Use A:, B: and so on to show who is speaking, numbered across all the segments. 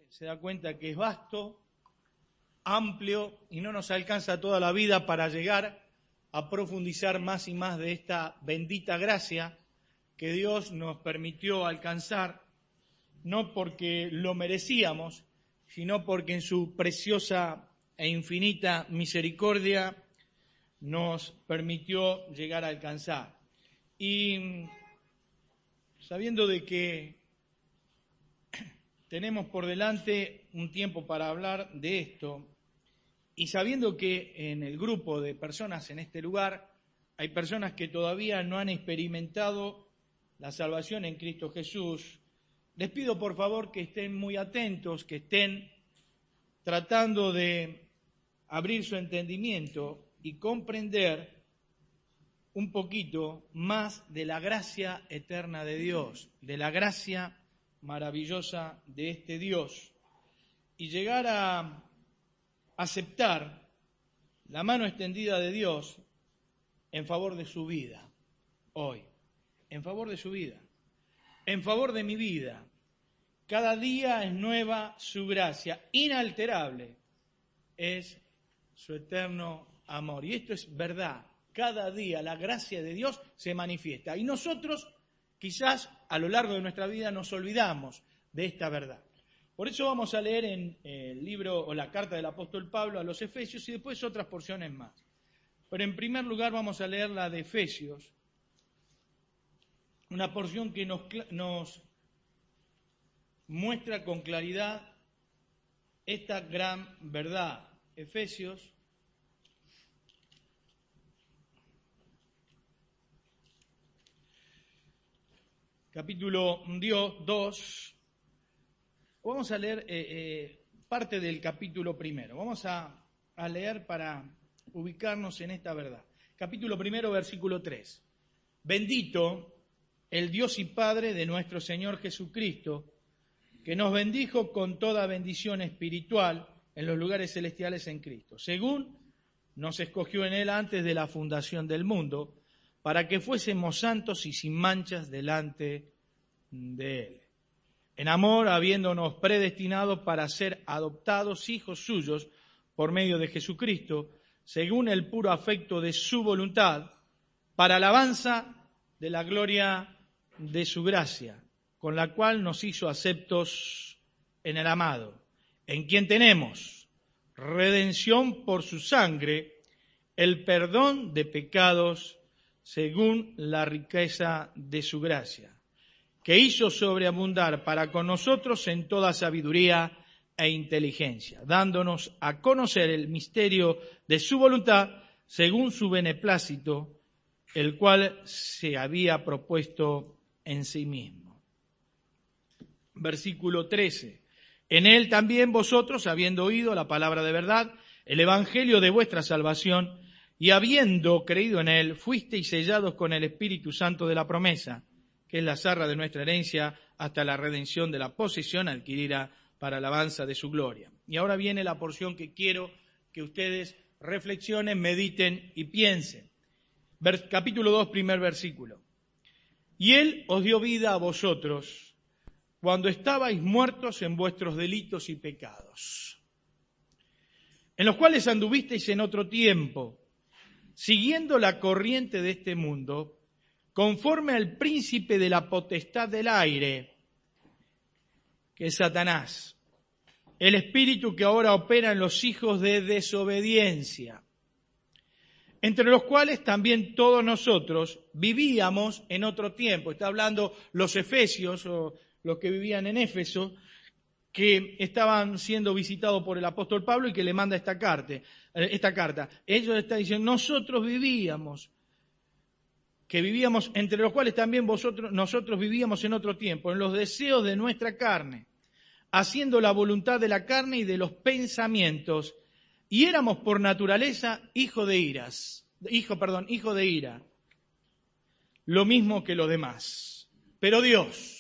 A: se da cuenta que es vasto, amplio y no nos alcanza toda la vida para llegar a profundizar más y más de esta bendita gracia que Dios nos permitió alcanzar, no porque lo merecíamos, sino porque en su preciosa e infinita misericordia nos permitió llegar a alcanzar. Y sabiendo de que tenemos por delante un tiempo para hablar de esto, y sabiendo que en el grupo de personas en este lugar hay personas que todavía no han experimentado la salvación en Cristo Jesús, les pido por favor que estén muy atentos, que estén tratando de abrir su entendimiento y comprender un poquito más de la gracia eterna de Dios, de la gracia maravillosa de este Dios, y llegar a aceptar la mano extendida de Dios en favor de su vida, hoy, en favor de su vida, en favor de mi vida. Cada día es nueva su gracia, inalterable es su eterno amor. Y esto es verdad, cada día la gracia de Dios se manifiesta. Y nosotros quizás a lo largo de nuestra vida nos olvidamos de esta verdad. Por eso vamos a leer en el libro o la carta del apóstol Pablo a los Efesios y después otras porciones más. Pero en primer lugar vamos a leer la de Efesios, una porción que nos muestra con claridad esta gran verdad. Efesios, capítulo 2. Vamos a leer parte del capítulo primero. Vamos a leer para ubicarnos en esta verdad. Capítulo primero, versículo 3. Bendito el Dios y Padre de nuestro Señor Jesucristo, que nos bendijo con toda bendición espiritual en los lugares celestiales en Cristo, según nos escogió en Él antes de la fundación del mundo, para que fuésemos santos y sin manchas delante de Él. En amor, habiéndonos predestinado para ser adoptados hijos suyos por medio de Jesucristo, según el puro afecto de su voluntad, para alabanza de la gloria de su gracia, con la cual nos hizo aceptos en el amado, en quien tenemos redención por su sangre, el perdón de pecados según la riqueza de su gracia, que hizo sobreabundar para con nosotros en toda sabiduría e inteligencia, dándonos a conocer el misterio de su voluntad según su beneplácito, el cual se había propuesto en sí mismo. Versículo 13. En él también vosotros, habiendo oído la palabra de verdad, el evangelio de vuestra salvación, y habiendo creído en él, fuisteis sellados con el Espíritu Santo de la promesa, que es la zarra de nuestra herencia, hasta la redención de la posesión adquirida para alabanza de su gloria. Y ahora viene la porción que quiero que ustedes reflexionen, mediten y piensen. Capítulo 2, primer versículo. Y él os dio vida a vosotros cuando estabais muertos en vuestros delitos y pecados, en los cuales anduvisteis en otro tiempo, siguiendo la corriente de este mundo, conforme al príncipe de la potestad del aire, que es Satanás, el espíritu que ahora opera en los hijos de desobediencia, entre los cuales también todos nosotros vivíamos en otro tiempo. Está hablando los efesios, o los que vivían en Éfeso, que estaban siendo visitados por el apóstol Pablo y que le manda esta carta. Ellos están diciendo, nosotros vivíamos, entre los cuales también nosotros vivíamos en otro tiempo, en los deseos de nuestra carne, haciendo la voluntad de la carne y de los pensamientos, y éramos por naturaleza hijo de ira, lo mismo que los demás. Pero Dios,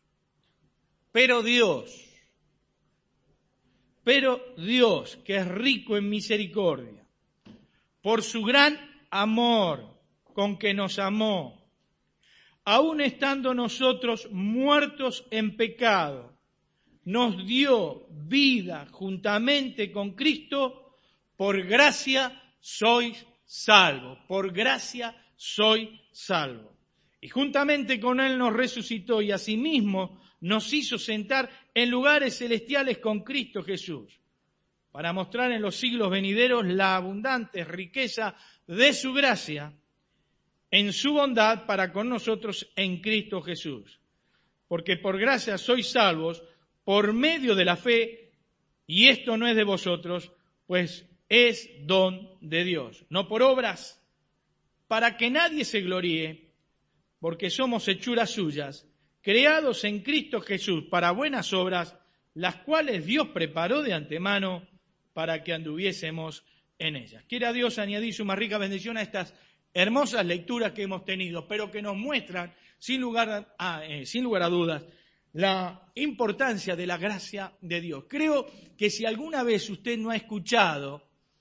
A: que es rico en misericordia, por su gran amor con que nos amó, aun estando nosotros muertos en pecado, nos dio vida juntamente con Cristo, por gracia sois salvos. Por gracia soy salvo. Y juntamente con Él nos resucitó y asimismo nos hizo sentar en lugares celestiales con Cristo Jesús, para mostrar en los siglos venideros la abundante riqueza de su gracia en su bondad para con nosotros en Cristo Jesús. Porque por gracia sois salvos por medio de la fe, y esto no es de vosotros, pues es don de Dios, no por obras, para que nadie se gloríe, porque somos hechuras suyas, creados en Cristo Jesús para buenas obras, las cuales Dios preparó de antemano para que anduviésemos en ellas. Quiera Dios añadir su más rica bendición a estas hermosas lecturas que hemos tenido, pero que nos muestran, sin lugar a dudas, la importancia de la gracia de Dios. Creo que si alguna vez usted no ha escuchado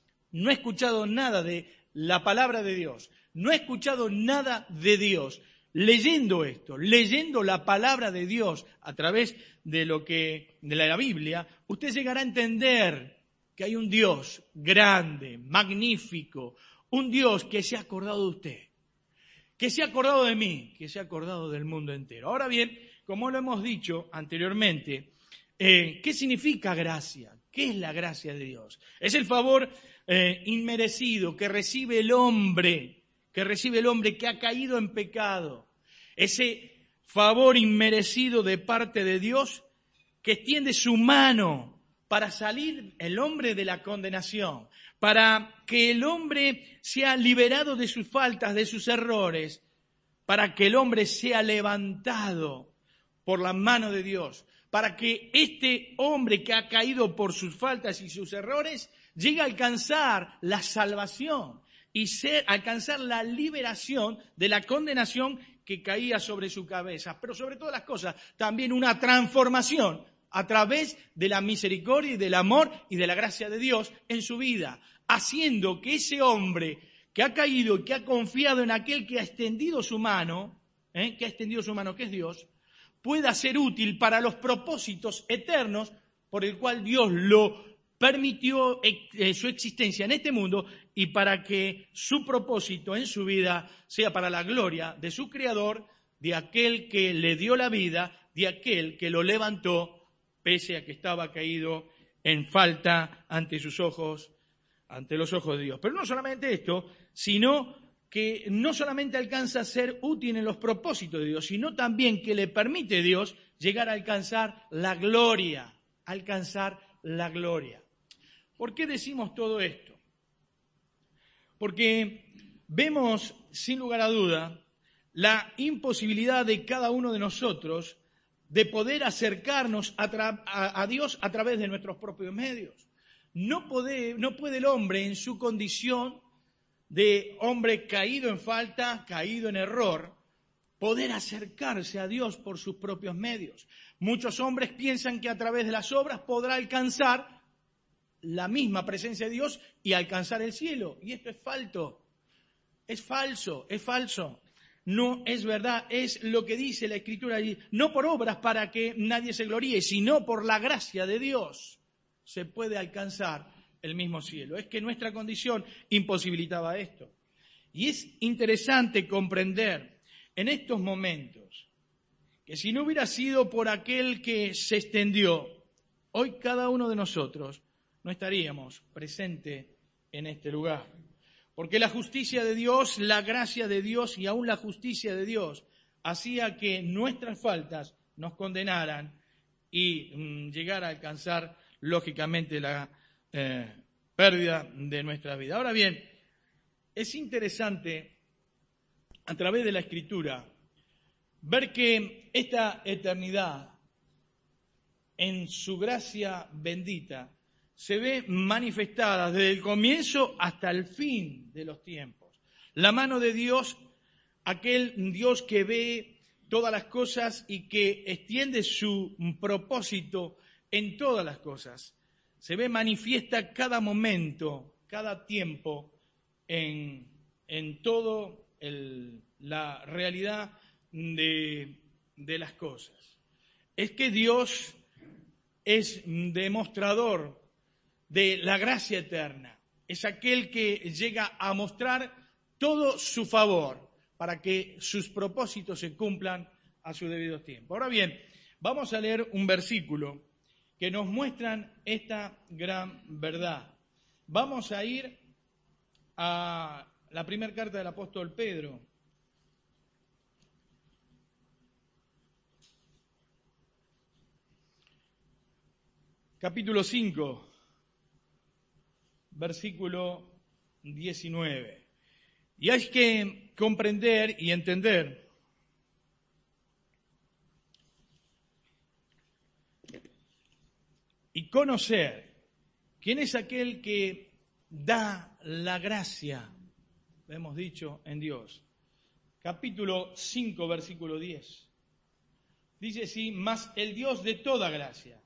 A: nada de la palabra de Dios, no ha escuchado nada de Dios, leyendo esto, leyendo la palabra de Dios a través de la Biblia, usted llegará a entender que hay un Dios grande, magnífico, un Dios que se ha acordado de usted, que se ha acordado de mí, que se ha acordado del mundo entero. Ahora bien, como lo hemos dicho anteriormente, ¿qué significa gracia? ¿Qué es la gracia de Dios? Es el favor inmerecido que recibe el hombre que ha caído en pecado. Ese favor inmerecido de parte de Dios que extiende su mano para salir el hombre de la condenación, para que el hombre sea liberado de sus faltas, de sus errores, para que el hombre sea levantado por la mano de Dios, para que este hombre que ha caído por sus faltas y sus errores llegue a alcanzar la salvación y alcanzar la liberación de la condenación que caía sobre su cabeza. Pero sobre todas las cosas, también una transformación a través de la misericordia y del amor y de la gracia de Dios en su vida, haciendo que ese hombre que ha caído y que ha confiado en aquel que ha extendido su mano, que es Dios, pueda ser útil para los propósitos eternos por el cual Dios lo permitió su existencia en este mundo y para que su propósito en su vida sea para la gloria de su Creador, de aquel que le dio la vida, de aquel que lo levantó pese a que estaba caído en falta ante sus ojos, ante los ojos de Dios. Pero no solamente esto, sino que no solamente alcanza a ser útil en los propósitos de Dios, sino también que le permite a Dios llegar a alcanzar la gloria, ¿Por qué decimos todo esto? Porque vemos, sin lugar a duda, la imposibilidad de cada uno de nosotros de poder acercarnos a Dios a través de nuestros propios medios. No puede el hombre en su condición de hombre caído en falta, caído en error, poder acercarse a Dios por sus propios medios. Muchos hombres piensan que a través de las obras podrá alcanzar la misma presencia de Dios y alcanzar el cielo. Y esto es falso. No es verdad, es lo que dice la Escritura allí. No por obras para que nadie se gloríe, sino por la gracia de Dios se puede alcanzar el mismo cielo. Es que nuestra condición imposibilitaba esto. Y es interesante comprender en estos momentos que si no hubiera sido por aquel que se extendió, hoy cada uno de nosotros no estaríamos presentes en este lugar. Porque la justicia de Dios, la gracia de Dios y aún la justicia de Dios hacía que nuestras faltas nos condenaran y llegara a alcanzar, lógicamente, la pérdida de nuestra vida. Ahora bien, es interesante, a través de la Escritura, ver que esta eternidad, en su gracia bendita, se ve manifestada desde el comienzo hasta el fin de los tiempos. La mano de Dios, aquel Dios que ve todas las cosas y que extiende su propósito en todas las cosas, se ve manifiesta cada momento, cada tiempo, en todo la realidad de las cosas. Es que Dios es demostrador de la gracia eterna. Es aquel que llega a mostrar todo su favor para que sus propósitos se cumplan a su debido tiempo. Ahora bien, vamos a leer un versículo que nos muestran esta gran verdad. Vamos a ir a la primera carta del apóstol Pedro. Capítulo 5, versículo 19. Y hay que comprender y entender y conocer quién es aquel que da la gracia, lo hemos dicho, en Dios. Capítulo 5, versículo 10. Dice así: mas el Dios de toda gracia,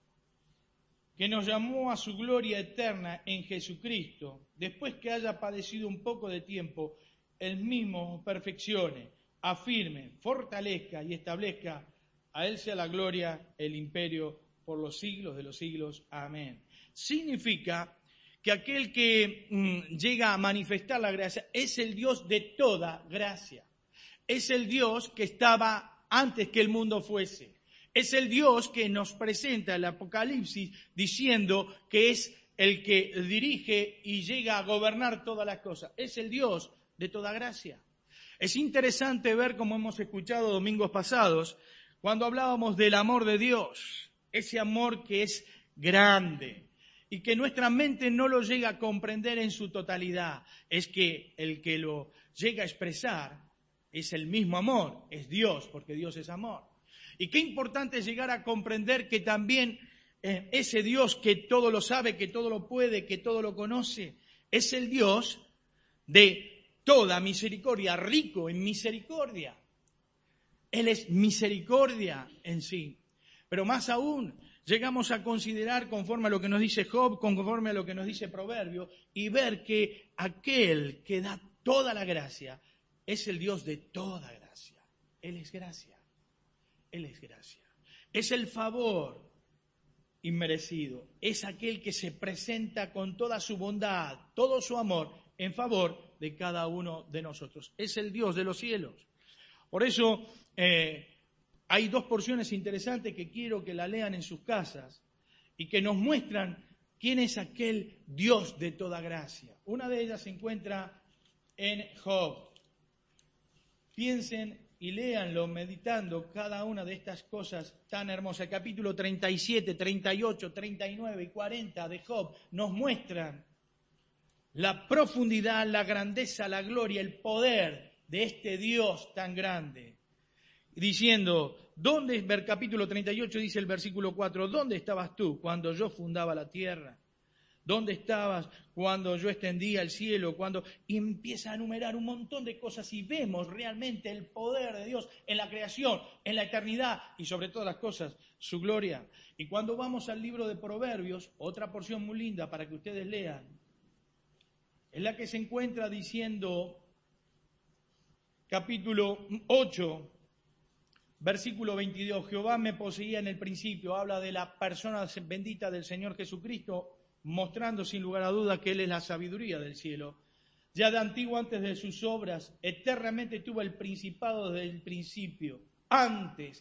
A: que nos llamó a su gloria eterna en Jesucristo, después que haya padecido un poco de tiempo, Él mismo perfeccione, afirme, fortalezca y establezca. A Él sea la gloria, el imperio, por los siglos de los siglos. Amén. Significa que aquel que llega a manifestar la gracia es el Dios de toda gracia. Es el Dios que estaba antes que el mundo fuese. Es el Dios que nos presenta el Apocalipsis diciendo que es el que dirige y llega a gobernar todas las cosas. Es el Dios de toda gracia. Es interesante ver, como hemos escuchado domingos pasados, cuando hablábamos del amor de Dios, ese amor que es grande y que nuestra mente no lo llega a comprender en su totalidad. Es que el que lo llega a expresar es el mismo amor, es Dios, porque Dios es amor. Y qué importante es llegar a comprender que también ese Dios que todo lo sabe, que todo lo puede, que todo lo conoce, es el Dios de toda misericordia, rico en misericordia. Él es misericordia en sí. Pero más aún, llegamos a considerar, conforme a lo que nos dice Job, conforme a lo que nos dice Proverbio, y ver que aquel que da toda la gracia es el Dios de toda gracia. Él es gracia. Él es gracia. Es el favor inmerecido. Es aquel que se presenta con toda su bondad, todo su amor en favor de cada uno de nosotros. Es el Dios de los cielos. Por eso hay dos porciones interesantes que quiero que la lean en sus casas y que nos muestran quién es aquel Dios de toda gracia. Una de ellas se encuentra en Job. Piensen y léanlo meditando cada una de estas cosas tan hermosas. El capítulo 37, 38, 39 y 40 de Job nos muestran la profundidad, la grandeza, la gloria, el poder de este Dios tan grande. Diciendo, el capítulo 38 dice el versículo 4, ¿dónde estabas tú cuando yo fundaba la tierra? ¿Dónde estabas cuando yo extendía el cielo? Y empieza a enumerar un montón de cosas y vemos realmente el poder de Dios en la creación, en la eternidad y sobre todas las cosas, su gloria. Y cuando vamos al libro de Proverbios, otra porción muy linda para que ustedes lean, es la que se encuentra diciendo, capítulo 8, versículo 22, Jehová me poseía en el principio, habla de la persona bendita del Señor Jesucristo, mostrando sin lugar a duda que Él es la sabiduría del cielo. Ya de antiguo, antes de sus obras, eternamente tuvo el principado desde el principio. Antes,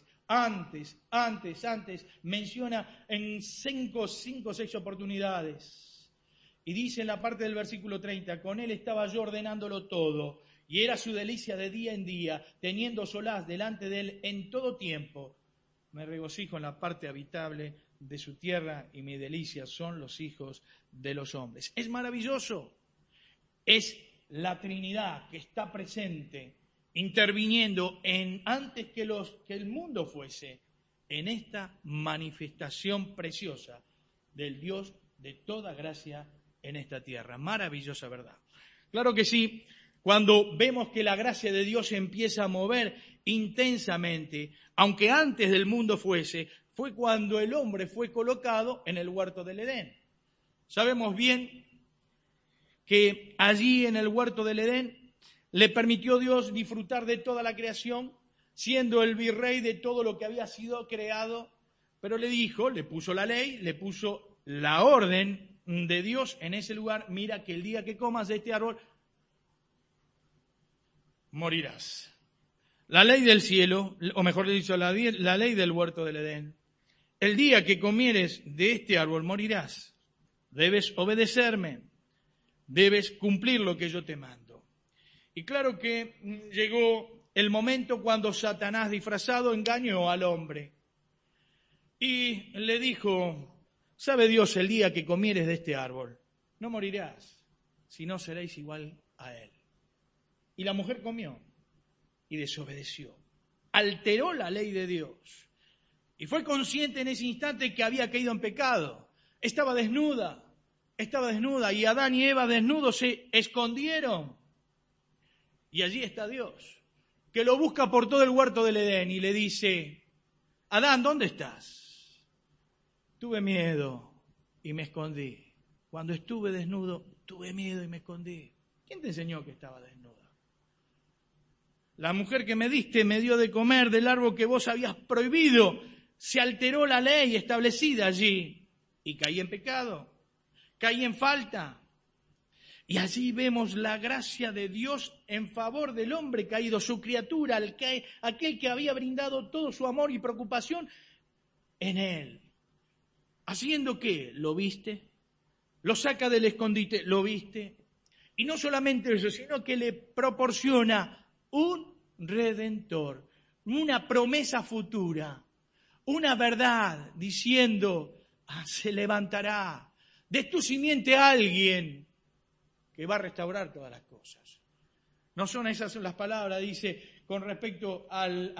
A: menciona en 5 o 6 oportunidades. Y dice en la parte del versículo 30, con Él estaba yo ordenándolo todo, y era su delicia de día en día, teniendo solaz delante de Él en todo tiempo. Me regocijo en la parte habitable de su tierra y mi delicia son los hijos de los hombres. Es maravilloso. Es la Trinidad que está presente, interviniendo antes que el mundo fuese, en esta manifestación preciosa del Dios de toda gracia en esta tierra. Maravillosa verdad. Claro que sí, cuando vemos que la gracia de Dios se empieza a mover intensamente, aunque antes del mundo fuese, fue cuando el hombre fue colocado en el huerto del Edén. Sabemos bien que allí en el huerto del Edén le permitió Dios disfrutar de toda la creación, siendo el virrey de todo lo que había sido creado, Pero le puso la ley, le puso la orden de Dios en ese lugar. Mira que el día que comas de este árbol, morirás. La ley del cielo, o mejor dicho, la ley del huerto del Edén. El día que comieres de este árbol, morirás. Debes obedecerme. Debes cumplir lo que yo te mando. Y claro que llegó el momento cuando Satanás disfrazado engañó al hombre. Y le dijo, sabe Dios, el día que comieres de este árbol, no morirás, sino seréis igual a él. Y la mujer comió y desobedeció. Alteró la ley de Dios. Y fue consciente en ese instante que había caído en pecado. Estaba desnuda. Y Adán y Eva desnudos se escondieron. Y allí está Dios, que lo busca por todo el huerto del Edén y le dice, Adán, ¿dónde estás? Tuve miedo y me escondí. Cuando estuve desnudo, tuve miedo y me escondí. ¿Quién te enseñó que estaba desnuda? La mujer que me diste me dio de comer del árbol que vos habías prohibido. Se alteró la ley establecida allí y caí en pecado. Caí en falta. Y allí vemos la gracia de Dios en favor del hombre caído, su criatura, aquel que había brindado todo su amor y preocupación en él. ¿Haciendo qué? ¿Lo viste? Lo saca del escondite, ¿lo viste? Y no solamente eso, sino que le proporciona un redentor, una promesa futura, una verdad diciendo, se levantará de tu simiente alguien que va a restaurar todas las cosas. No son esas las palabras, dice, con respecto al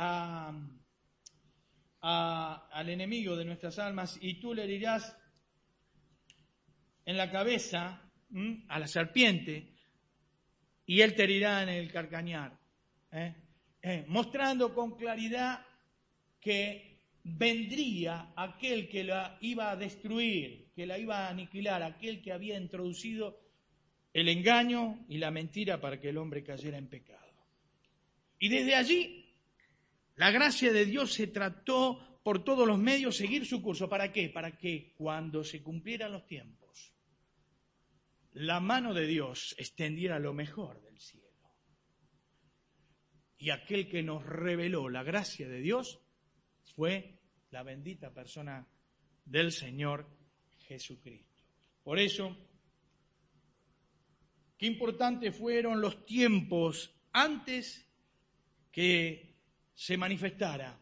A: enemigo de nuestras almas, y tú le herirás en la cabeza a la serpiente, y él te herirá en el calcañar. Mostrando con claridad que vendría aquel que la iba a destruir, que la iba a aniquilar, aquel que había introducido el engaño y la mentira para que el hombre cayera en pecado. Y desde allí, la gracia de Dios se trató por todos los medios seguir su curso. ¿Para qué? Para que cuando se cumplieran los tiempos, la mano de Dios extendiera lo mejor del cielo. Y aquel que nos reveló la gracia de Dios fue la bendita persona del Señor Jesucristo. Por eso, qué importantes fueron los tiempos antes que se manifestara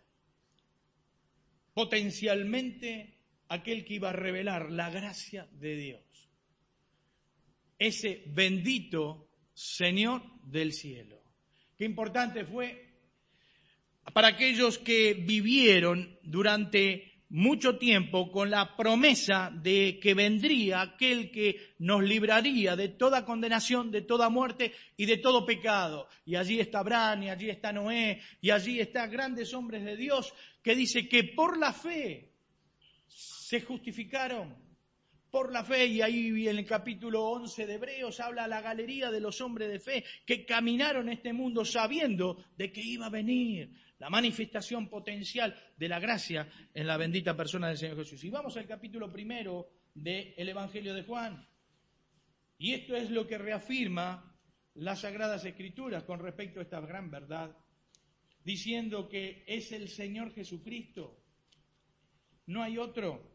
A: potencialmente aquel que iba a revelar la gracia de Dios. Ese bendito Señor del cielo. Qué importante fue para aquellos que vivieron durante mucho tiempo con la promesa de que vendría aquel que nos libraría de toda condenación, de toda muerte y de todo pecado. Y allí está Abraham, y allí está Noé, y allí están grandes hombres de Dios que dice que por la fe se justificaron. Por la fe, y ahí en el capítulo 11 de Hebreos habla la galería de los hombres de fe que caminaron en este mundo sabiendo de que iba a venir la manifestación potencial de la gracia en la bendita persona del Señor Jesús. Y vamos al capítulo 1 del Evangelio de Juan. Y esto es lo que reafirma las Sagradas Escrituras con respecto a esta gran verdad, diciendo que es el Señor Jesucristo, no hay otro,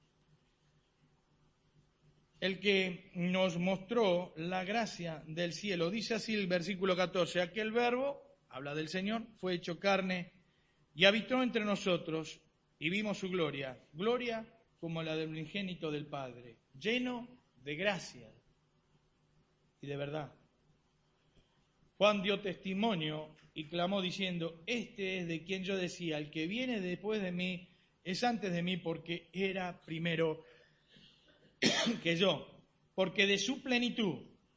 A: el que nos mostró la gracia del cielo. Dice así el versículo 14, aquel verbo, habla del Señor, fue hecho carne y habitó entre nosotros y vimos su gloria, gloria como la del unigénito del Padre, lleno de gracia y de verdad. Juan dio testimonio y clamó diciendo, este es de quien yo decía, el que viene después de mí es antes de mí porque era primero que yo, porque de su plenitud,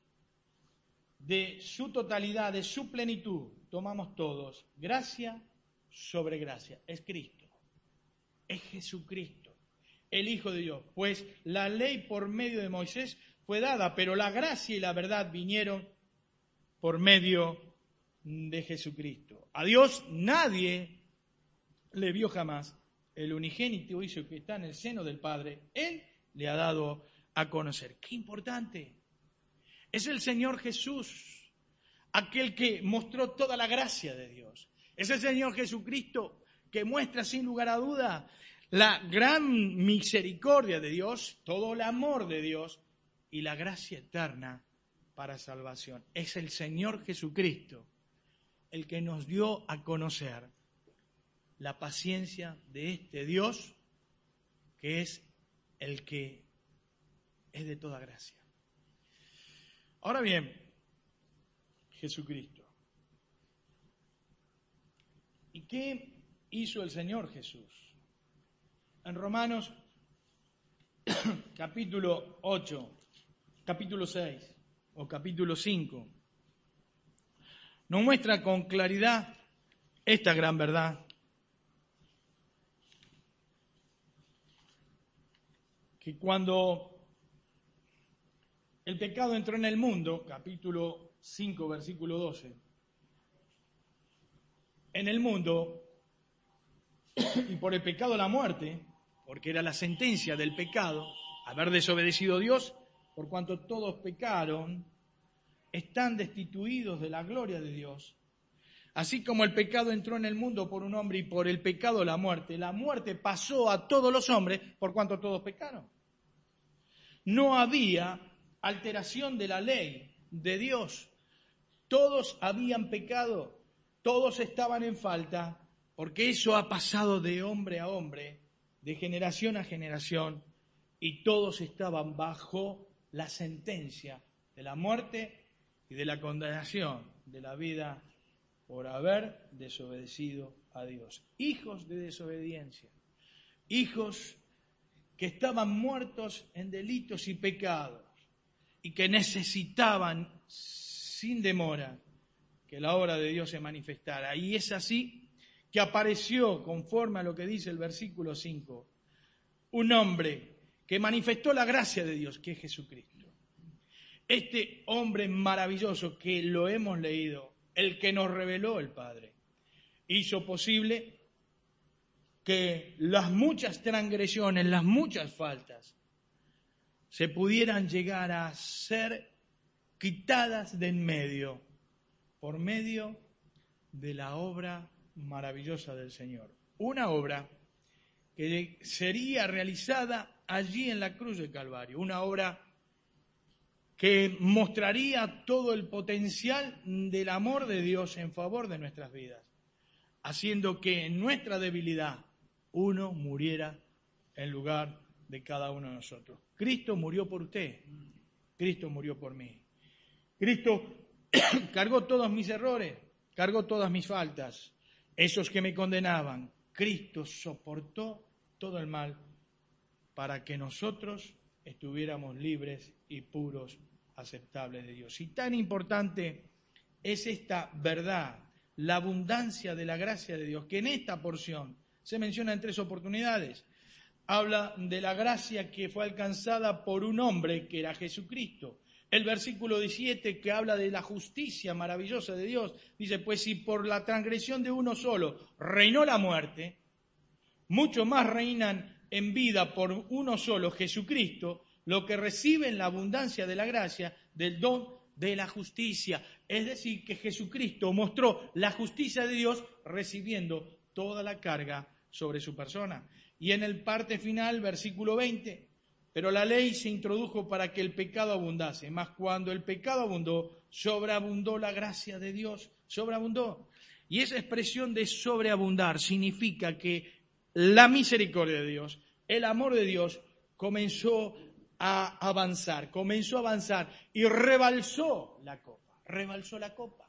A: de su totalidad, de su plenitud, tomamos todos gracia sobre gracia. Es Cristo, es Jesucristo, el Hijo de Dios. Pues la ley por medio de Moisés fue dada, pero la gracia y la verdad vinieron por medio de Jesucristo. A Dios nadie le vio jamás. el unigénito Hijo que está en el seno del Padre, Él le ha dado a conocer. ¡Qué importante! Es el Señor Jesús, aquel que mostró toda la gracia de Dios. Es el Señor Jesucristo que muestra sin lugar a duda la gran misericordia de Dios, todo el amor de Dios y la gracia eterna para salvación. Es el Señor Jesucristo el que nos dio a conocer la paciencia de este Dios, que es el que es de toda gracia. Ahora bien, Jesucristo. ¿Y qué hizo el Señor Jesús? En Romanos capítulo 8, capítulo 6 o capítulo 5, nos muestra con claridad esta gran verdad. Que cuando el pecado entró en el mundo, capítulo 5, versículo 12, en el mundo, y por el pecado la muerte, porque era la sentencia del pecado, haber desobedecido a Dios, por cuanto todos pecaron, están destituidos de la gloria de Dios. Así como el pecado entró en el mundo por un hombre y por el pecado la muerte pasó a todos los hombres por cuanto todos pecaron. No había alteración de la ley de Dios. Todos habían pecado, todos estaban en falta, porque eso ha pasado de hombre a hombre, de generación a generación, y todos estaban bajo la sentencia de la muerte y de la condenación de la vida por haber desobedecido a Dios. Hijos de desobediencia, hijos que estaban muertos en delitos y pecados y que necesitaban sin demora que la obra de Dios se manifestara. Y es así que apareció, conforme a lo que dice el versículo 5, un hombre que manifestó la gracia de Dios, que es Jesucristo. Este hombre maravilloso que lo hemos leído, el que nos reveló el Padre, hizo posible que las muchas transgresiones, las muchas faltas, se pudieran llegar a ser quitadas de en medio, por medio de la obra maravillosa del Señor. Una obra que sería realizada allí en la cruz del Calvario, una obra que mostraría todo el potencial del amor de Dios en favor de nuestras vidas, haciendo que en nuestra debilidad uno muriera en lugar de cada uno de nosotros. Cristo murió por usted, Cristo murió por mí. Cristo cargó todos mis errores, cargó todas mis faltas, esos que me condenaban. Cristo soportó todo el mal para que nosotros estuviéramos libres y puros, aceptables de Dios. Y tan importante es esta verdad, la abundancia de la gracia de Dios, que en esta porción se menciona en 3 oportunidades. Habla de la gracia que fue alcanzada por un hombre que era Jesucristo. El versículo 17 que habla de la justicia maravillosa de Dios, dice, pues si por la transgresión de uno solo reinó la muerte, mucho más reinan en vida por uno solo, Jesucristo, lo que reciben la abundancia de la gracia del don de la justicia. Es decir, que Jesucristo mostró la justicia de Dios recibiendo toda la carga sobre su persona. Y en el parte final, versículo 20, pero la ley se introdujo para que el pecado abundase, mas cuando el pecado abundó, sobreabundó la gracia de Dios, sobreabundó. Y esa expresión de sobreabundar significa que la misericordia de Dios, el amor de Dios, comenzó a avanzar y rebalsó la copa.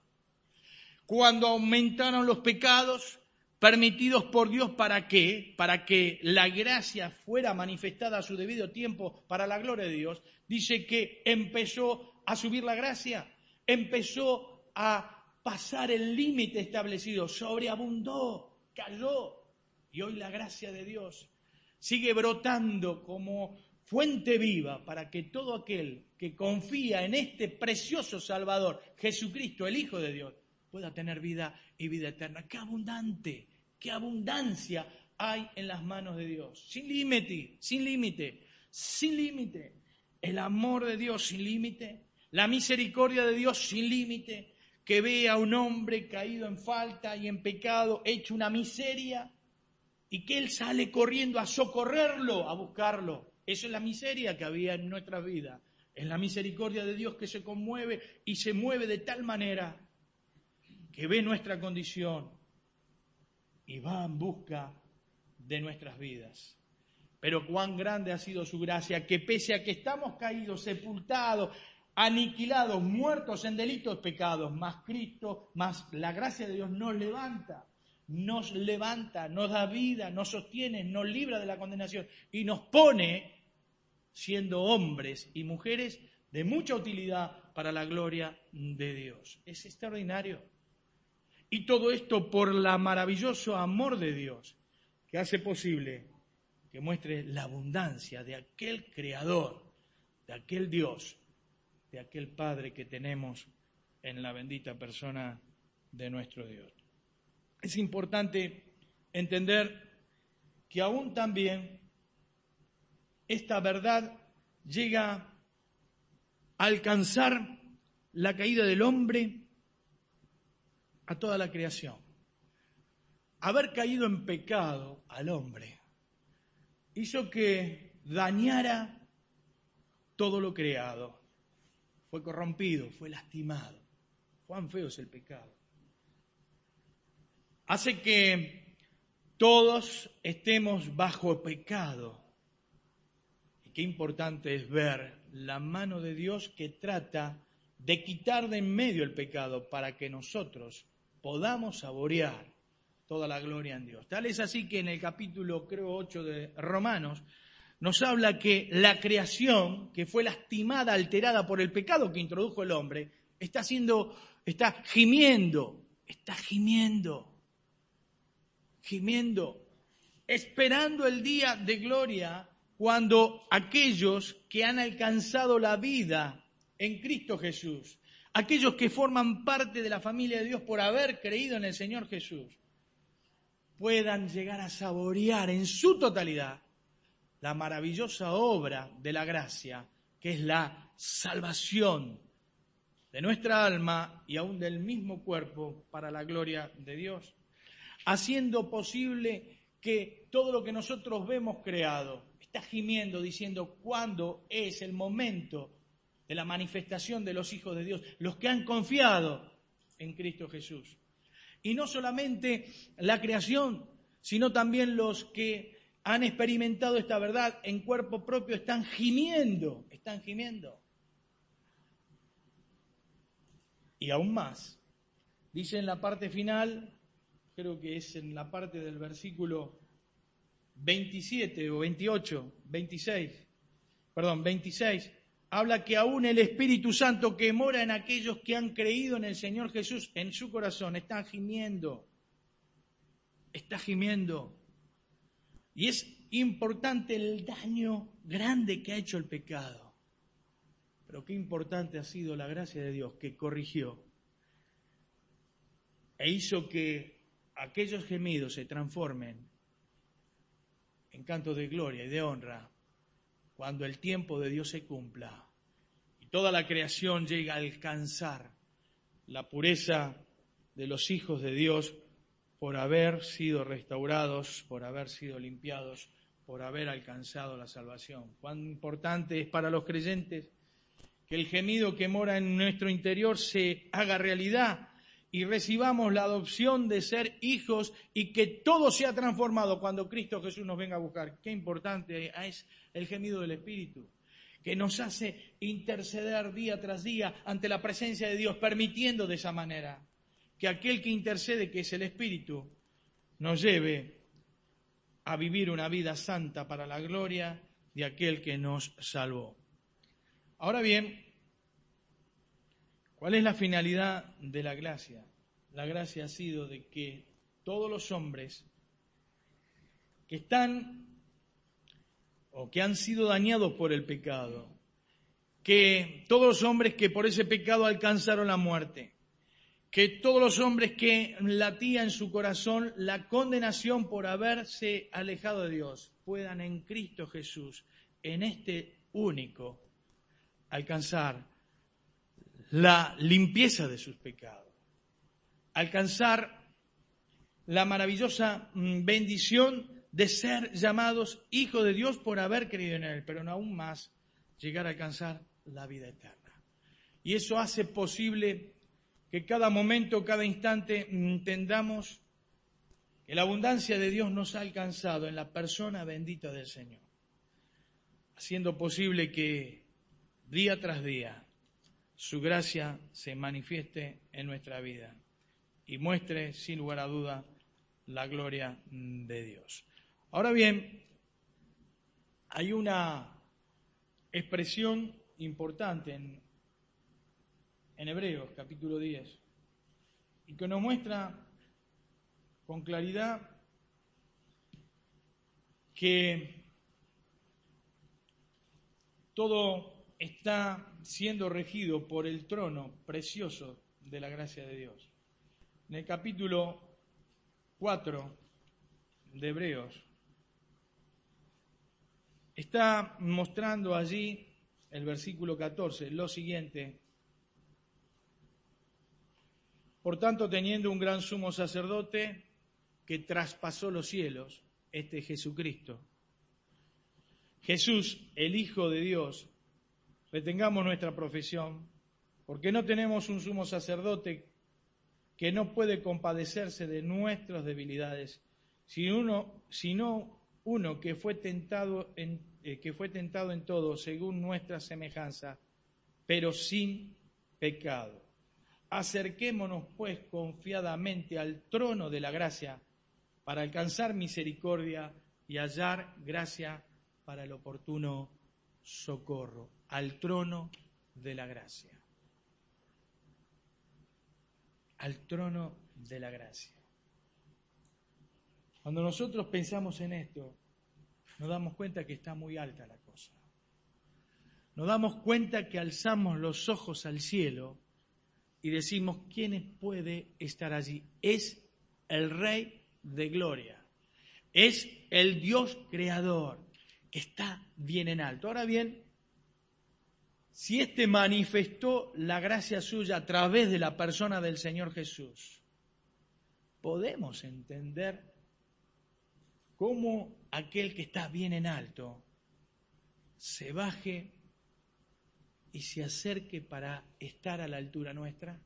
A: Cuando aumentaron los pecados permitidos por Dios, ¿para qué? Para que la gracia fuera manifestada a su debido tiempo para la gloria de Dios. Dice que empezó a subir la gracia, empezó a pasar el límite establecido, sobreabundó, cayó. Y hoy la gracia de Dios sigue brotando como fuente viva para que todo aquel que confía en este precioso Salvador, Jesucristo, el Hijo de Dios, pueda tener vida y vida eterna. ¡Qué abundante! ¡Qué abundancia hay en las manos de Dios. Sin límite, sin límite, sin límite. El amor de Dios sin límite, la misericordia de Dios sin límite, que ve a un hombre caído en falta y en pecado, hecho una miseria, y que Él sale corriendo a socorrerlo, a buscarlo. Eso es la miseria que había en nuestra vida. Es la misericordia de Dios que se conmueve y se mueve de tal manera que ve nuestra condición y va en busca de nuestras vidas. Pero cuán grande ha sido su gracia, que pese a que estamos caídos, sepultados, aniquilados, muertos en delitos, pecados, más Cristo, más la gracia de Dios nos levanta, nos da vida, nos sostiene, nos libra de la condenación y nos pone, siendo hombres y mujeres, de mucha utilidad para la gloria de Dios. Es extraordinario. Y todo esto por el maravilloso amor de Dios, que hace posible que muestre la abundancia de aquel Creador, de aquel Dios, de aquel Padre que tenemos en la bendita persona de nuestro Dios. Es importante entender que aún también esta verdad llega a alcanzar la caída del hombre a toda la creación. Haber caído en pecado al hombre hizo que dañara todo lo creado. Fue corrompido, fue lastimado. Cuán feo es el pecado. Hace que todos estemos bajo pecado. Y qué importante es ver la mano de Dios que trata de quitar de en medio el pecado para que nosotros podamos saborear toda la gloria en Dios. Tal es así que en el capítulo, creo, 8 de Romanos, nos habla que la creación, que fue lastimada, alterada por el pecado que introdujo el hombre, está gimiendo, esperando el día de gloria cuando aquellos que han alcanzado la vida en Cristo Jesús, aquellos que forman parte de la familia de Dios por haber creído en el Señor Jesús, puedan llegar a saborear en su totalidad la maravillosa obra de la gracia, que es la salvación de nuestra alma y aún del mismo cuerpo para la gloria de Dios, haciendo posible que todo lo que nosotros vemos creado está gimiendo, diciendo cuándo es el momento de la manifestación de los hijos de Dios, los que han confiado en Cristo Jesús. Y no solamente la creación, sino también los que han experimentado esta verdad en cuerpo propio están gimiendo. Y aún más, dice en la parte final, creo que es en la parte del versículo 27 o 26, habla que aún el Espíritu Santo que mora en aquellos que han creído en el Señor Jesús, en su corazón, está gimiendo. Y es importante el daño grande que ha hecho el pecado. Pero qué importante ha sido la gracia de Dios que corrigió e hizo que aquellos gemidos se transformen en cantos de gloria y de honra cuando el tiempo de Dios se cumpla y toda la creación llega a alcanzar la pureza de los hijos de Dios por haber sido restaurados, por haber sido limpiados, por haber alcanzado la salvación. Cuán importante es para los creyentes que el gemido que mora en nuestro interior se haga realidad y recibamos la adopción de ser hijos y que todo sea transformado cuando Cristo Jesús nos venga a buscar. Qué importante es el gemido del Espíritu, que nos hace interceder día tras día ante la presencia de Dios, permitiendo de esa manera que aquel que intercede, que es el Espíritu, nos lleve a vivir una vida santa para la gloria de aquel que nos salvó. Ahora bien, ¿cuál es la finalidad de la gracia? La gracia ha sido de que todos los hombres que están o que han sido dañados por el pecado, que todos los hombres que por ese pecado alcanzaron la muerte, que todos los hombres que latía en su corazón la condenación por haberse alejado de Dios puedan en Cristo Jesús, en este único, alcanzar la limpieza de sus pecados, alcanzar la maravillosa bendición de ser llamados hijos de Dios por haber creído en Él, pero no aún más llegar a alcanzar la vida eterna. Y eso hace posible que cada momento, cada instante entendamos que la abundancia de Dios nos ha alcanzado en la persona bendita del Señor, haciendo posible que día tras día su gracia se manifieste en nuestra vida y muestre, sin lugar a duda, la gloria de Dios. Ahora bien, hay una expresión importante en Hebreos, capítulo 10, y que nos muestra con claridad que todo está siendo regido por el trono precioso de la gracia de Dios. En el capítulo 4 de Hebreos está mostrando allí el versículo 14, lo siguiente: por tanto, teniendo un gran sumo sacerdote que traspasó los cielos, este es Jesucristo, Jesús, el Hijo de Dios, retengamos nuestra profesión, porque no tenemos un sumo sacerdote que no puede compadecerse de nuestras debilidades, sino uno que fue tentado en todo según nuestra semejanza, pero sin pecado. Acerquémonos, pues, confiadamente al trono de la gracia para alcanzar misericordia y hallar gracia para el oportuno socorro. Al trono de la gracia. Al trono de la gracia. Cuando nosotros pensamos en esto, nos damos cuenta que está muy alta la cosa. Nos damos cuenta que alzamos los ojos al cielo y decimos, ¿quién puede estar allí? Es el Rey de Gloria. Es el Dios creador que está bien en alto. Ahora bien, si éste manifestó la gracia suya a través de la persona del Señor Jesús, podemos entender cómo aquel que está bien en alto se baje y se acerque para estar a la altura nuestra.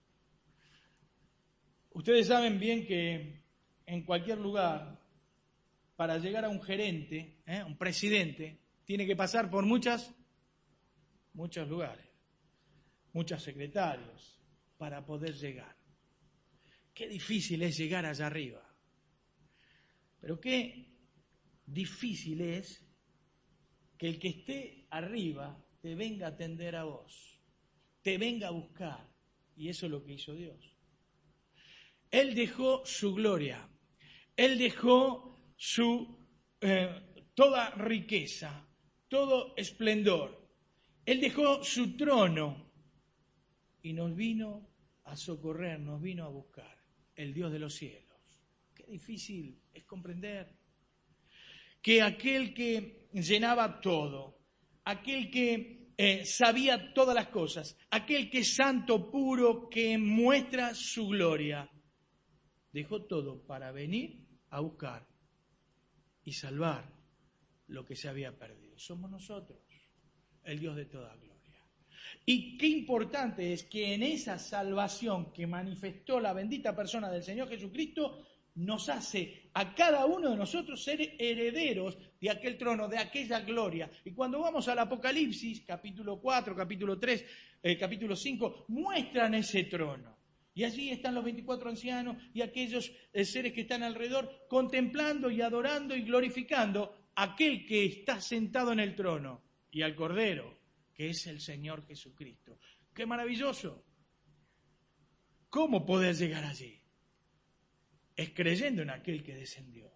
A: Ustedes saben bien que en cualquier lugar, para llegar a un gerente, un presidente, tiene que pasar por muchos lugares, muchos secretarios, para poder llegar. Qué difícil es llegar allá arriba. Pero qué difícil es que el que esté arriba te venga a atender a vos, te venga a buscar. Y eso es lo que hizo Dios. Él dejó su gloria, Él dejó su toda riqueza, todo esplendor. Él dejó su trono y nos vino a socorrer, nos vino a buscar, el Dios de los cielos. Qué difícil es comprender que aquel que llenaba todo, aquel que sabía todas las cosas, aquel que es santo, puro, que muestra su gloria, dejó todo para venir a buscar y salvar lo que se había perdido. Somos nosotros, el Dios de toda gloria. Y qué importante es que en esa salvación que manifestó la bendita persona del Señor Jesucristo, nos hace a cada uno de nosotros ser herederos de aquel trono, de aquella gloria. Y cuando vamos al Apocalipsis, capítulo 4, capítulo 3, capítulo 5, muestran ese trono. Y allí están los 24 ancianos y aquellos seres que están alrededor contemplando y adorando y glorificando a aquel que está sentado en el trono y al Cordero, que es el Señor Jesucristo. ¡Qué maravilloso! ¿Cómo poder llegar allí? Es creyendo en aquel que descendió.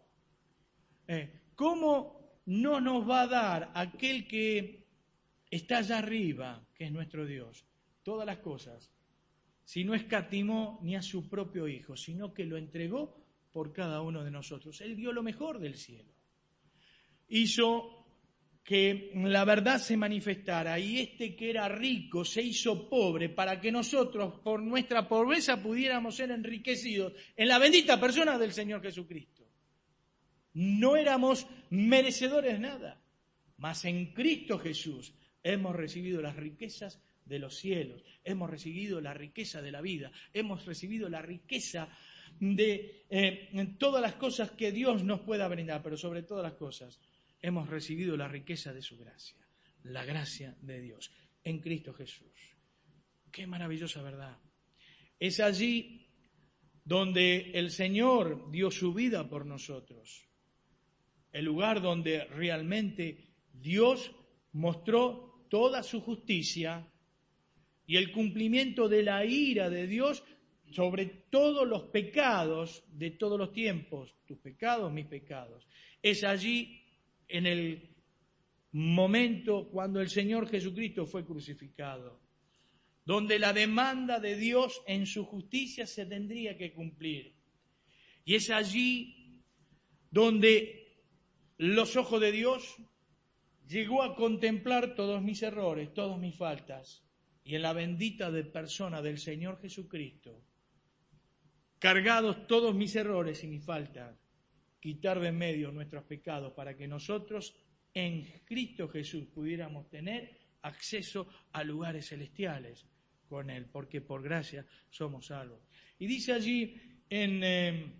A: ¿Cómo no nos va a dar aquel que está allá arriba, que es nuestro Dios, todas las cosas, si no escatimó ni a su propio Hijo, sino que lo entregó por cada uno de nosotros? Él dio lo mejor del cielo. Hizo que la verdad se manifestara, y que era rico se hizo pobre para que nosotros por nuestra pobreza pudiéramos ser enriquecidos en la bendita persona del Señor Jesucristo. No éramos merecedores de nada, mas en Cristo Jesús hemos recibido las riquezas de los cielos, hemos recibido la riqueza de la vida, hemos recibido la riqueza de todas las cosas que Dios nos pueda brindar, pero sobre todas las cosas hemos recibido la riqueza de su gracia, la gracia de Dios en Cristo Jesús. ¡Qué maravillosa verdad! Es allí donde el Señor dio su vida por nosotros, el lugar donde realmente Dios mostró toda su justicia y el cumplimiento de la ira de Dios sobre todos los pecados de todos los tiempos, tus pecados, mis pecados. Es allí en el momento cuando el Señor Jesucristo fue crucificado, donde la demanda de Dios en su justicia se tendría que cumplir. Y es allí donde los ojos de Dios llegó a contemplar todos mis errores, todas mis faltas, y en la bendita persona del Señor Jesucristo, cargados todos mis errores y mis faltas, quitar de en medio nuestros pecados para que nosotros en Cristo Jesús pudiéramos tener acceso a lugares celestiales con Él, porque por gracia somos salvos. Y dice allí en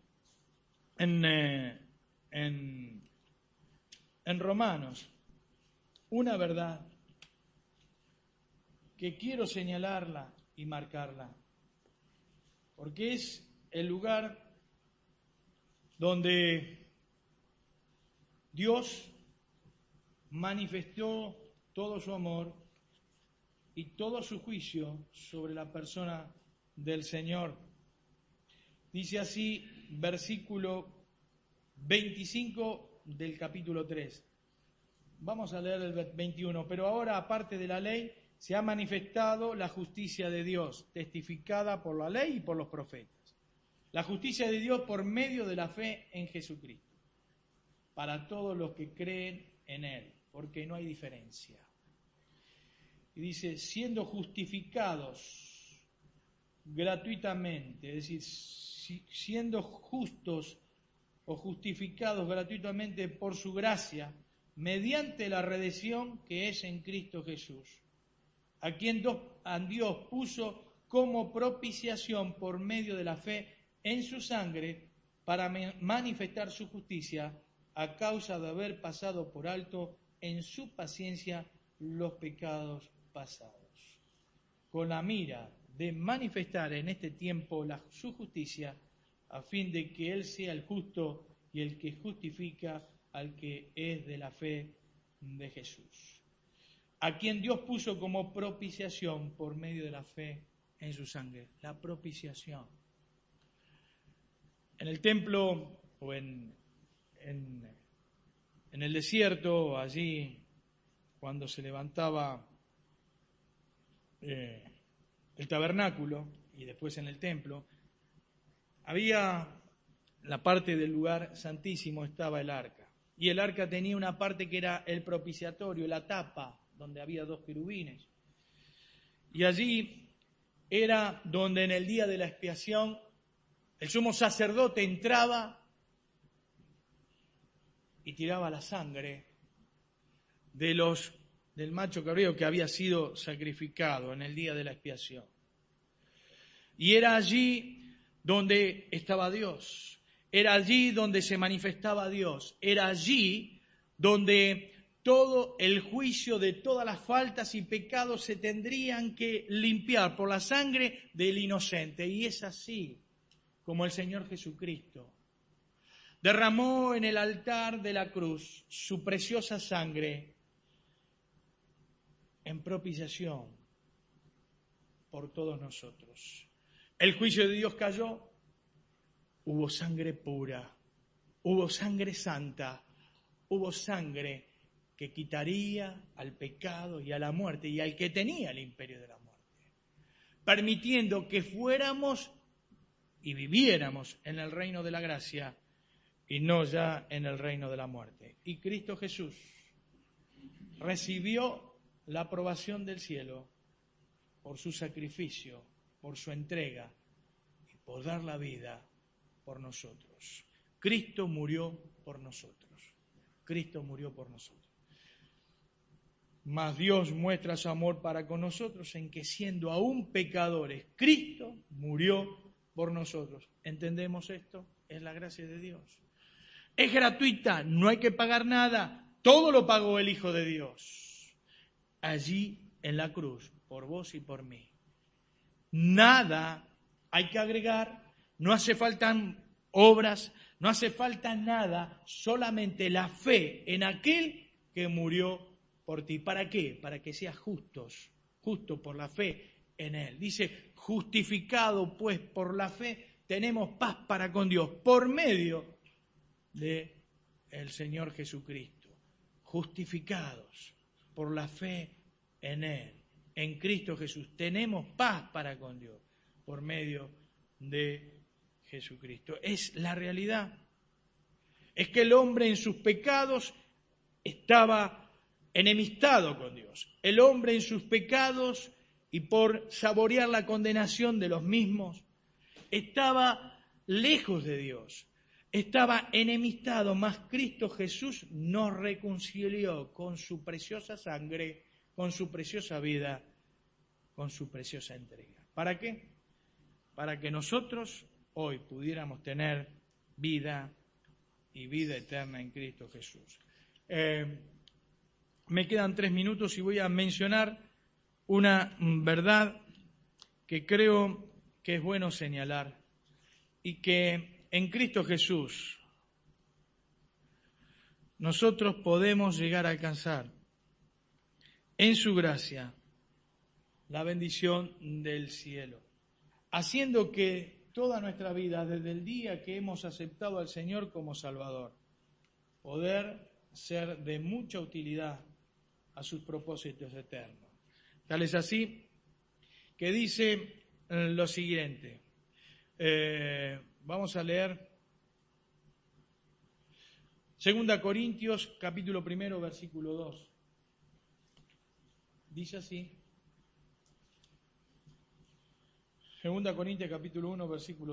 A: Romanos una verdad que quiero señalarla y marcarla, porque es el lugar donde Dios manifestó todo su amor y todo su juicio sobre la persona del Señor. Dice así, versículo 25 del capítulo 3. Vamos a leer el 21. Pero ahora, aparte de la ley, se ha manifestado la justicia de Dios, testificada por la ley y por los profetas. La justicia de Dios por medio de la fe en Jesucristo, para todos los que creen en Él, porque no hay diferencia. Y dice, siendo justificados gratuitamente, es decir, siendo justos o justificados gratuitamente por su gracia, mediante la redención que es en Cristo Jesús, a quien Dios puso como propiciación por medio de la fe en su sangre, para manifestar su justicia a causa de haber pasado por alto en su paciencia los pecados pasados, con la mira de manifestar en este tiempo su justicia, a fin de que Él sea el justo y el que justifica al que es de la fe de Jesús, a quien Dios puso como propiciación por medio de la fe en su sangre. La propiciación. En el templo o en el desierto, allí cuando se levantaba el tabernáculo y después en el templo, había la parte del lugar santísimo, estaba el arca. Y el arca tenía una parte que era el propiciatorio, la tapa, donde había 2 querubines. Y allí era donde en el día de la expiación el sumo sacerdote entraba y tiraba la sangre del macho cabrío que había sido sacrificado en el día de la expiación. Y era allí donde estaba Dios, era allí donde se manifestaba Dios, era allí donde todo el juicio de todas las faltas y pecados se tendrían que limpiar por la sangre del inocente. Y es así como el Señor Jesucristo derramó en el altar de la cruz su preciosa sangre en propiciación por todos nosotros. El juicio de Dios cayó, hubo sangre pura, hubo sangre santa, hubo sangre que quitaría al pecado y a la muerte y al que tenía el imperio de la muerte. permitiendo que fuéramos y viviéramos en el reino de la gracia y no ya en el reino de la muerte. Y Cristo Jesús recibió la aprobación del cielo por su sacrificio, por su entrega y por dar la vida por nosotros. Cristo murió por nosotros. Cristo murió por nosotros. Mas Dios muestra su amor para con nosotros en que siendo aún pecadores, Cristo murió por nosotros. ¿Entendemos esto? Es la gracia de Dios. Es gratuita, no hay que pagar nada. Todo lo pagó el Hijo de Dios. Allí en la cruz, por vos y por mí. Nada hay que agregar, no hace falta obras, no hace falta nada, solamente la fe en aquel que murió por ti. ¿Para qué? Para que seas justo por la fe en Él. Dice, justificado pues por la fe, tenemos paz para con Dios, por medio de el Señor Jesucristo. Justificados por la fe en Él, en Cristo Jesús. Tenemos paz para con Dios, por medio de Jesucristo. Es la realidad. Es que el hombre en sus pecados estaba enemistado con Dios. El hombre en sus pecados y por saborear la condenación de los mismos, estaba lejos de Dios. Estaba enemistado, mas Cristo Jesús nos reconcilió con su preciosa sangre, con su preciosa vida, con su preciosa entrega. ¿Para qué? Para que nosotros hoy pudiéramos tener vida y vida eterna en Cristo Jesús. Me quedan 3 minutos y voy a mencionar una verdad que creo que es bueno señalar y que en Cristo Jesús nosotros podemos llegar a alcanzar en su gracia la bendición del cielo, haciendo que toda nuestra vida, desde el día que hemos aceptado al Señor como Salvador, poder ser de mucha utilidad a sus propósitos eternos. Tal es así que dice lo siguiente. Vamos a leer 2 Corintios, capítulo 1, versículo 2. Dice así. 2 Corintios, capítulo 1, versículo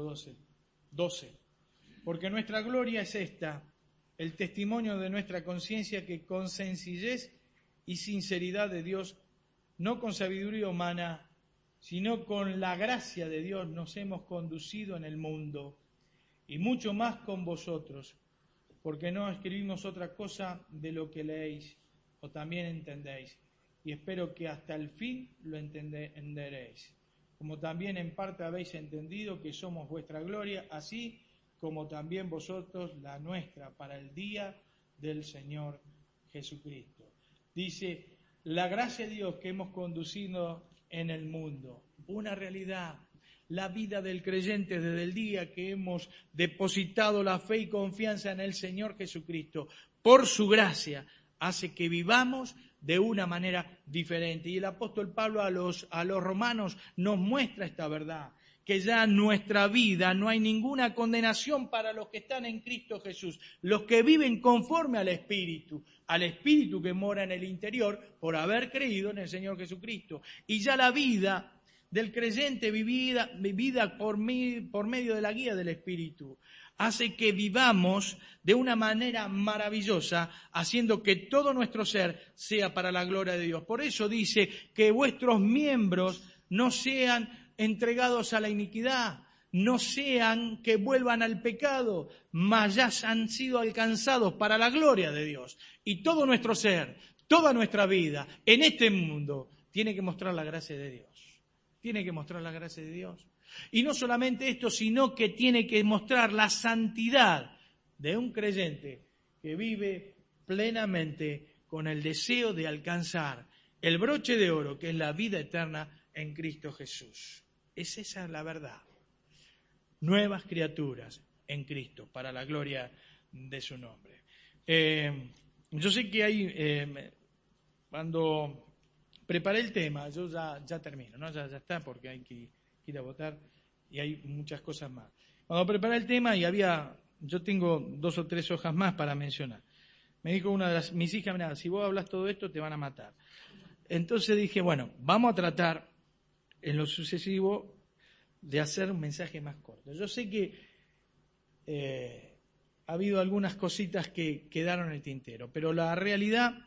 A: 12. Porque nuestra gloria es esta, el testimonio de nuestra conciencia, que con sencillez y sinceridad de Dios, no con sabiduría humana, sino con la gracia de Dios, nos hemos conducido en el mundo, y mucho más con vosotros, porque no escribimos otra cosa de lo que leéis o también entendéis, y espero que hasta el fin lo entenderéis, como también en parte habéis entendido que somos vuestra gloria, así como también vosotros la nuestra, para el día del Señor Jesucristo. Dice, la gracia de Dios que hemos conducido en el mundo, una realidad. La vida del creyente desde el día que hemos depositado la fe y confianza en el Señor Jesucristo, por su gracia, hace que vivamos de una manera diferente. Y el apóstol Pablo a los romanos nos muestra esta verdad, que ya en nuestra vida no hay ninguna condenación para los que están en Cristo Jesús, los que viven conforme al Espíritu que mora en el interior por haber creído en el Señor Jesucristo. Y ya la vida del creyente vivida por medio de la guía del Espíritu hace que vivamos de una manera maravillosa, haciendo que todo nuestro ser sea para la gloria de Dios. Por eso dice que vuestros miembros no sean entregados a la iniquidad, no sean que vuelvan al pecado, mas ya han sido alcanzados para la gloria de Dios. Y todo nuestro ser, toda nuestra vida en este mundo tiene que mostrar la gracia de Dios. Tiene que mostrar la gracia de Dios. Y no solamente esto, sino que tiene que mostrar la santidad de un creyente que vive plenamente con el deseo de alcanzar el broche de oro, que es la vida eterna en Cristo Jesús. Es esa la verdad. Nuevas criaturas en Cristo, para la gloria de su nombre. Yo sé que hay, cuando preparé el tema, yo ya termino, ¿no? Ya está, porque hay que ir a votar y hay muchas cosas más. Cuando preparé el tema yo tengo 2 o 3 hojas más para mencionar. Me dijo una de mis hijas, mira, si vos hablas todo esto te van a matar. Entonces dije, bueno, vamos a tratar en lo sucesivo de hacer un mensaje más corto. Yo sé que ha habido algunas cositas que quedaron en el tintero, pero la realidad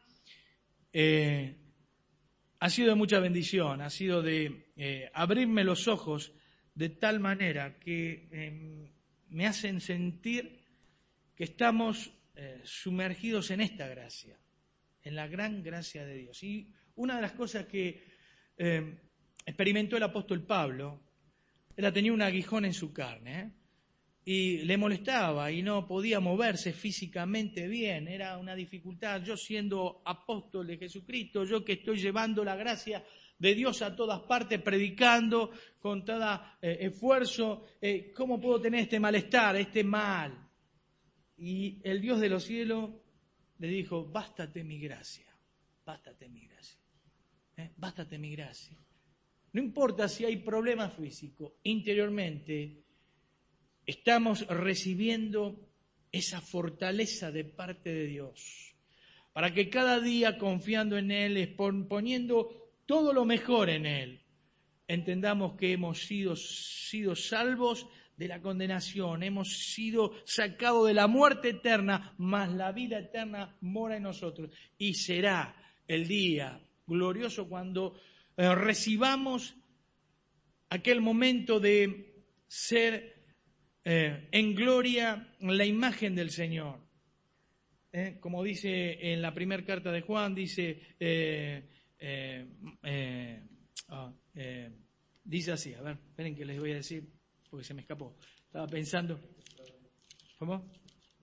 A: ha sido de mucha bendición, ha sido de abrirme los ojos de tal manera que me hacen sentir que estamos sumergidos en esta gracia, en la gran gracia de Dios. Y una de las cosas que experimentó el apóstol Pablo era tener un aguijón en su carne, y le molestaba y no podía moverse físicamente bien, era una dificultad. Yo siendo apóstol de Jesucristo, yo que estoy llevando la gracia de Dios a todas partes, predicando con todo esfuerzo, ¿cómo puedo tener este malestar, este mal? Y el Dios de los cielos le dijo, bástate mi gracia, bástate mi gracia, bástate mi gracia. No importa si hay problemas físicos, interiormente estamos recibiendo esa fortaleza de parte de Dios, para que cada día confiando en Él, poniendo todo lo mejor en Él, entendamos que hemos sido salvos de la condenación, hemos sido sacados de la muerte eterna, mas la vida eterna mora en nosotros. Y será el día glorioso cuando recibamos aquel momento de ser en gloria la imagen del Señor. Como dice en la primera carta de Juan, dice así, a ver, esperen que les voy a decir, porque se me escapó. Estaba pensando. ¿Cómo?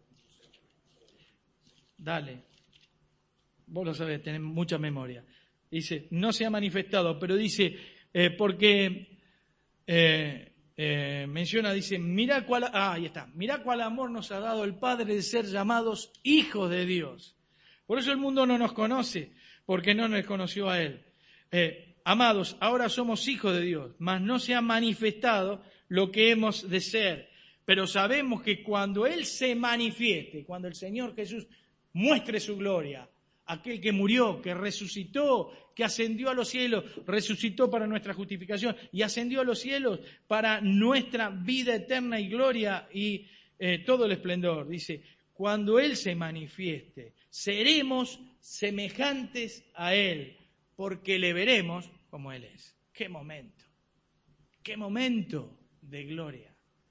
A: Dale. Vos lo sabés, tenés mucha memoria. Dice, no se ha manifestado, pero dice, porque menciona, dice, mirá ahí está, mirá cuál amor nos ha dado el Padre de ser llamados hijos de Dios. Por eso el mundo no nos conoce, porque no nos conoció a Él. Amados, ahora somos hijos de Dios, mas no se ha manifestado lo que hemos de ser. Pero sabemos que cuando Él se manifieste, cuando el Señor Jesús muestre su gloria, aquel que murió, que resucitó, que ascendió a los cielos, resucitó para nuestra justificación y ascendió a los cielos para nuestra vida eterna y gloria y todo el esplendor. Dice, cuando Él se manifieste, seremos semejantes a Él, porque le veremos como Él es. ¡Qué momento! ¡Qué momento de gloria!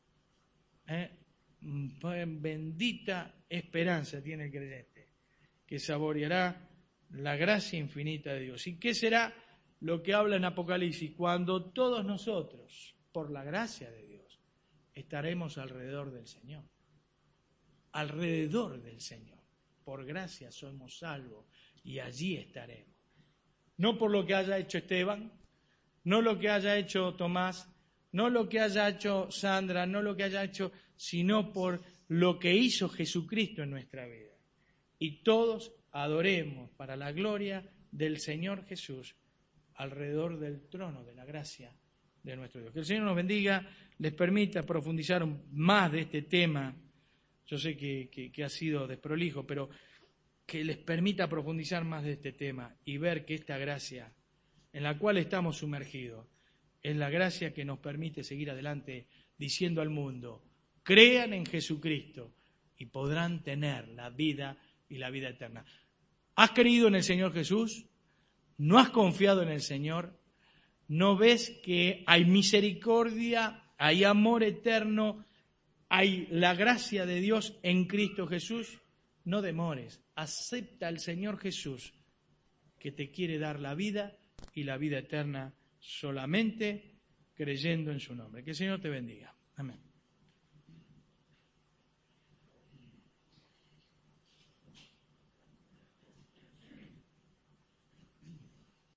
A: Bendita esperanza tiene el creyente, que saboreará la gracia infinita de Dios. ¿Y qué será lo que habla en Apocalipsis? Cuando todos nosotros, por la gracia de Dios, estaremos alrededor del Señor. Alrededor del Señor. Por gracia somos salvos y allí estaremos. No por lo que haya hecho Esteban, no lo que haya hecho Tomás, no lo que haya hecho Sandra, no lo que haya hecho, sino por lo que hizo Jesucristo en nuestra vida. Y todos adoremos para la gloria del Señor Jesús alrededor del trono de la gracia de nuestro Dios. Que el Señor nos bendiga, les permita profundizar más de este tema. Yo sé que ha sido desprolijo, pero que les permita profundizar más de este tema y ver que esta gracia en la cual estamos sumergidos es la gracia que nos permite seguir adelante diciendo al mundo, crean en Jesucristo y podrán tener la vida y la vida eterna. ¿Has creído en el Señor Jesús? ¿No has confiado en el Señor? ¿No ves que hay misericordia, hay amor eterno, hay la gracia de Dios en Cristo Jesús? No demores, acepta al Señor Jesús, que te quiere dar la vida y la vida eterna solamente creyendo en su nombre. Que el Señor te bendiga. Amén.